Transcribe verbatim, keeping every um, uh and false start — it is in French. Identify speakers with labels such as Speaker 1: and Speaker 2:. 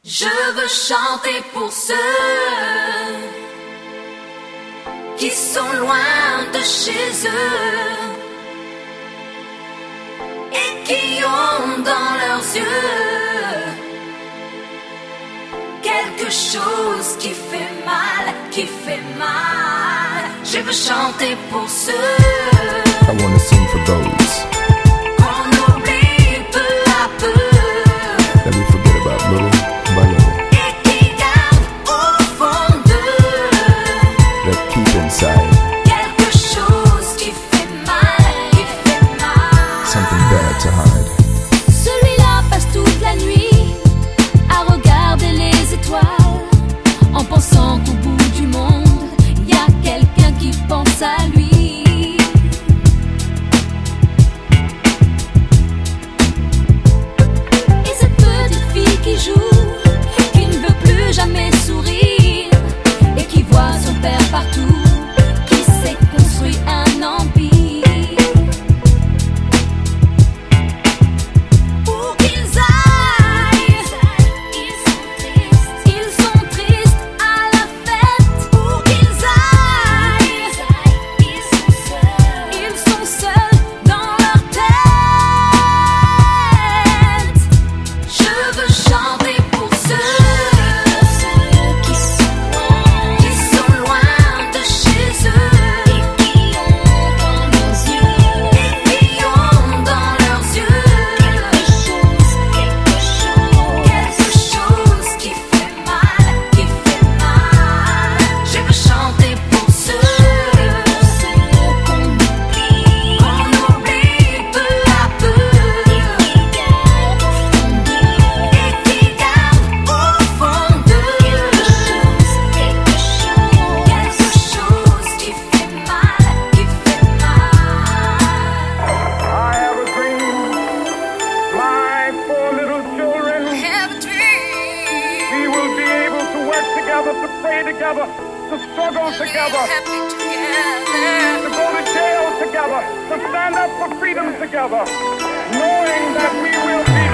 Speaker 1: Je veux chanter pour ceux qui sont loin de chez eux et qui ont dans leurs yeux quelque chose qui fait mal, qui fait mal. Je veux chanter pour ceux
Speaker 2: I wanna sing for those
Speaker 1: qu'on oublie peu à peu
Speaker 2: that we forget about little by little,
Speaker 1: et qui gardent au fond d'eux
Speaker 2: that keep inside
Speaker 1: quelque chose qui fait mal, qui fait mal.
Speaker 2: something bad to hide.
Speaker 3: Celui-là passe toute la nuit à regarder les étoiles en pensant qu'au bout du monde y a quelqu'un qui pense à lui. Et cette petite fille qui joue, qui ne veut plus jamais sourire et qui voit son père partout, qui s'est construit un empire.
Speaker 1: Où qu'ils aillent,
Speaker 3: Ils sont tristes,
Speaker 1: ils sont tristes à la fête. Où qu'ils aillent,
Speaker 3: ils sont seuls.
Speaker 1: ils sont seuls dans leur tête. Je veux chanter pour ceux
Speaker 3: Qui sont loin,
Speaker 1: qui sont loin de chez eux
Speaker 3: qui ont dans leurs yeux
Speaker 1: et qui ont dans leurs yeux
Speaker 3: quelque chose, quelque chose.
Speaker 1: quelque chose qui fait mal, qui fait mal. Je veux chanter pour ceux
Speaker 3: Qu'on oublie,
Speaker 1: qu'on oublie peu à peu
Speaker 3: qui gardent au fond d'eux
Speaker 1: et qui gardent au fond d'eux
Speaker 3: quelque chose, quelque chose.
Speaker 1: quelque chose qui fait mal, qui fait mal.
Speaker 4: I have a dream, my four little children.
Speaker 1: Have a dream,
Speaker 4: We will be able to work together, to pray together, to struggle together,
Speaker 1: happy together.
Speaker 4: to go to jail together, to stand up for freedom together, knowing that we will be